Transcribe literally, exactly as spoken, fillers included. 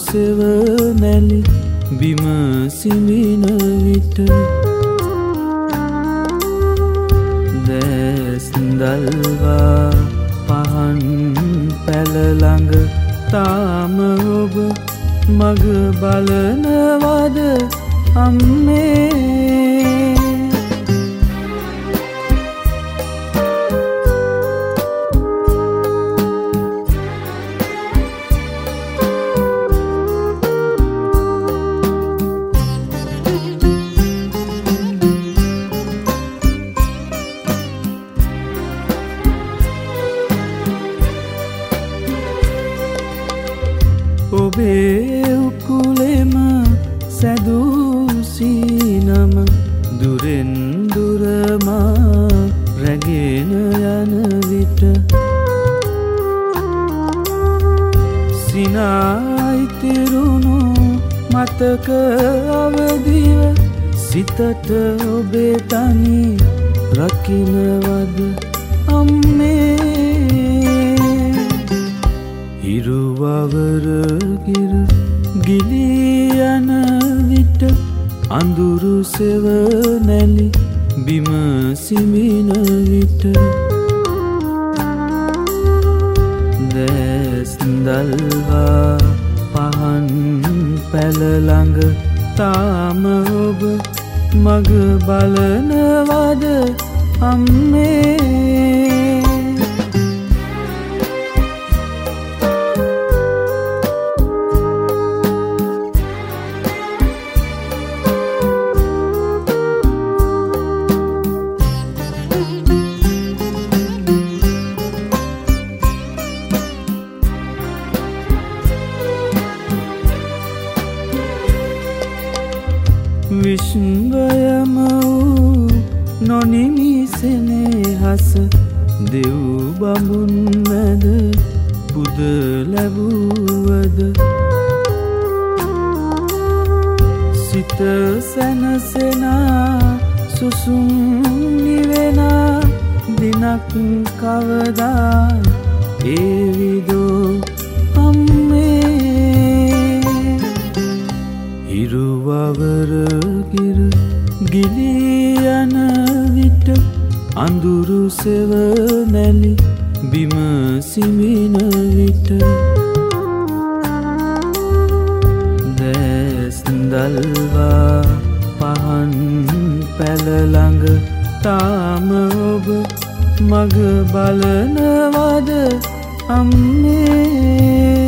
සෙවනැලි බිම සිමින විට දැස් දල්වා පහන් පැල ළඟ තාම ඔබ මග බලනවද අම්මේ ඔබේ උකුලෙම සැදූ සීනම දුරෙන් දුරම රැගෙන යන විට සිනායි තිරුණු මතක අවදිව සිතට ඔබේ තනි රකින්නවද අම්මේ හිරුවවර කිර ගිලී යන විට අඳුරු සෙවනැලි බිම සිමින විට දැස් දල්වා පහන් පැල ළඟ තාම ඔබ මග බලනවද අම්මේ විශ්වයම වූ නොනිමි සෙනෙහස දෙව් බඹුන් මැද පුද ලැබුවද සිත සැනසෙනා සුසුම් නිවෙනා දිනක් කවදා ඒවිදෝ හිරුවවර කිර ගිලී යන විට අඳුරු සෙවනැලි බිම සිමින විට දැස් දල්වා පහන් පැල ළඟ තාම ඔබ මග බලනවද අම්මේ